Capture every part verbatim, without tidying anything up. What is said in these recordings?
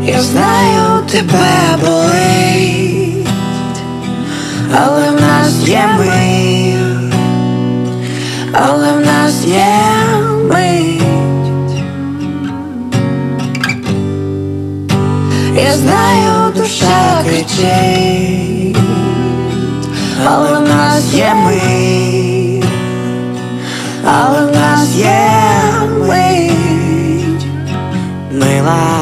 Я знаю, тебе болить, але в нас є ми, але в нас є мить. Я знаю, душа кричить, але в нас є ми, але в нас є мить. Мила,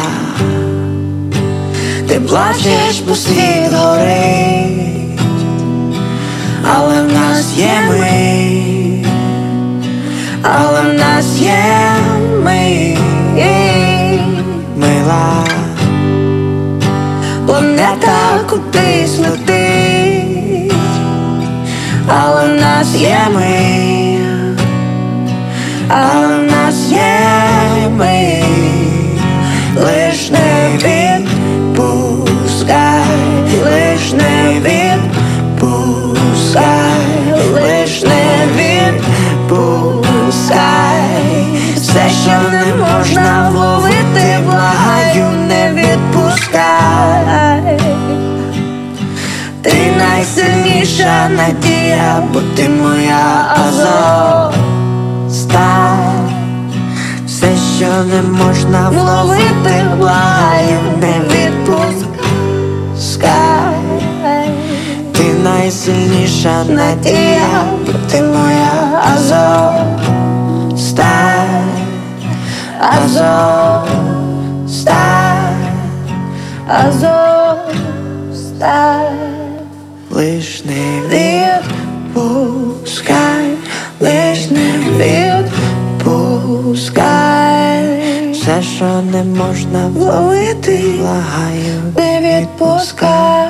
ти плачеш, бо світ горить, але в нас є ми, але в нас є ми. Мила, планета кудись летить, але в нас є ми, але в нас є ми. Лиш не відпускай, лиш не відпускай, лиш не відпускай. Все, що не можна вловити, благаю, не відпускай. Ти найсильніша надія, бо ти моя Азов-Сталь. Все, що не можна вловити, благаю, не відпускай. Ти найсильніша надія, бо ти моя Азов-Сталь. Азов-Сталь, Азов-Сталь. Лиш не відпускай, лиш не відпускай. Все, що не можна вловити, благаю, не відпускай.